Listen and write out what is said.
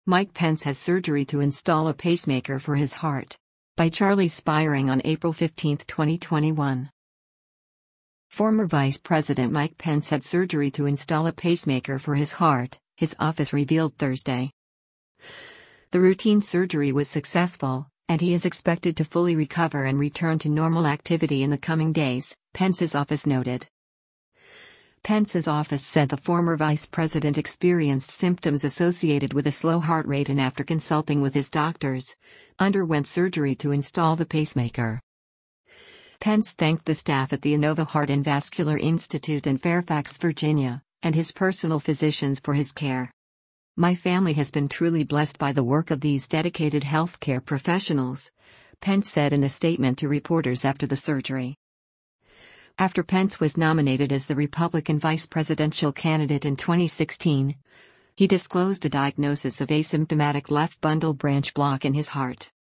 Mike Pence has surgery to install a pacemaker for his heart. By Charlie Spiring on April 15, 2021. Former Vice President Mike Pence had surgery to install a pacemaker for his heart, his office revealed Thursday. The routine surgery was successful, and he is expected to fully recover and return to normal activity in the coming days, Pence's office noted. Pence's office said the former vice president experienced symptoms associated with a slow heart rate and after consulting with his doctors, underwent surgery to install the pacemaker. Pence thanked the staff at the Inova Heart and Vascular Institute in Fairfax, Virginia, and his personal physicians for his care. "My family has been truly blessed by the work of these dedicated healthcare professionals," Pence said in a statement to reporters after the surgery. After Pence was nominated as the Republican vice presidential candidate in 2016, he disclosed a diagnosis of asymptomatic left bundle branch block in his heart.